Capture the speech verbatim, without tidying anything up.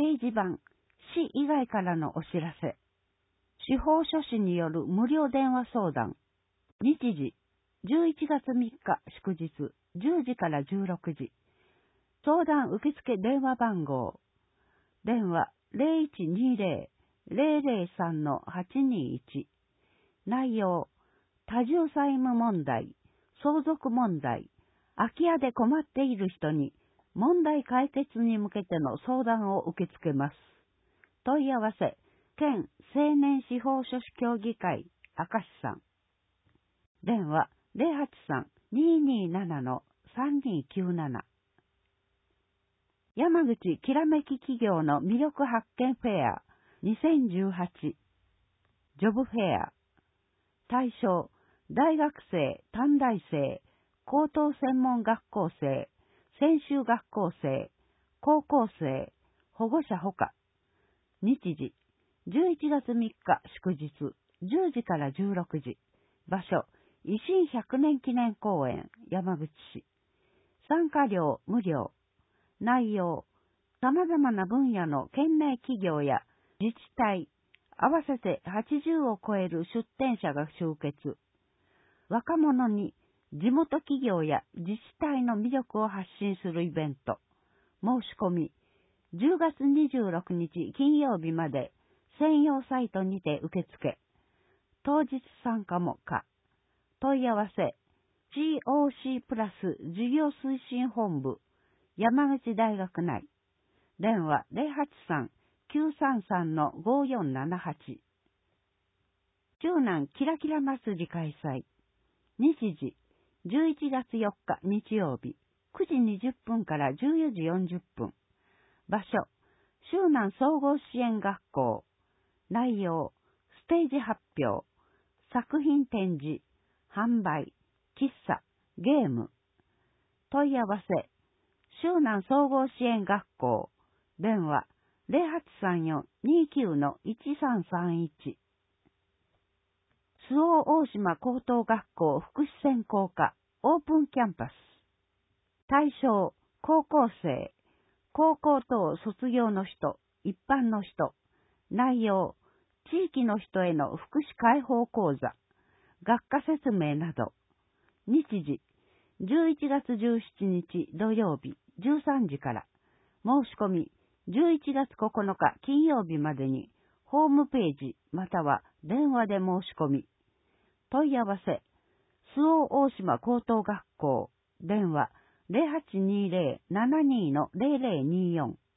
掲示板、市以外からのお知らせ。司法書士による無料電話相談。日時、じゅういちがつみっか祝日、じゅうじからじゅうろくじ。相談受付電話番号。電話 ゼロいちにゼロ ゼロゼロさん はちにいち。内容、多重債務問題、相続問題、空き家で困っている人に問題解決に向けての相談を受け付けます。問い合わせ、県青年司法書士協議会、明石さん。電話ゼロはちさん にーにーなな さんにーきゅうなな。山口きらめき企業の魅力発見フェアにせんじゅうはち。ジョブフェア。対象、大学生、短大生、高等専門学校生、専修学校生、高校生、保護者ほか。日時、じゅういちがつみっか祝日、じゅうじからじゅうろくじ。場所、維新ひゃくねん記念公園、山口市。参加料無料。内容、様々な分野の県内企業や自治体、合わせてはちじゅうを超える出展者が集結。若者に地元企業や自治体の魅力を発信するイベント。申し込み、じゅうがつにじゅうろくにち金曜日まで専用サイトにて受付。当日参加も可。問い合わせ、ジーオーシー プラス事業推進本部、山口大学内。電話ゼロはちさん きゅうさんさん ごよんななはち。中南キラキラ祭り開催。日時、じゅういちがつよっか日曜日、くじにじゅっぷんからじゅうよじよんじゅっぷん。場所、周南総合支援学校。内容、ステージ発表、作品展示、販売、喫茶、ゲーム。問い合わせ、周南総合支援学校。電話、ゼロはちさんよん にーきゅう いちさんさんいち。周防大島高等学校福祉専攻科オープンキャンパス。対象、高校生、高校等卒業の人、一般の人。内容、地域の人への福祉開放講座、学科説明など。日時、じゅういちがつじゅうしちにち土曜日じゅうさんじから。申し込み、じゅういちがつここのか金曜日までに、ホームページまたは電話で申し込み。問い合わせ、周防大島高等学校、電話ゼロはちにゼロ ななにー ゼロゼロにーよん。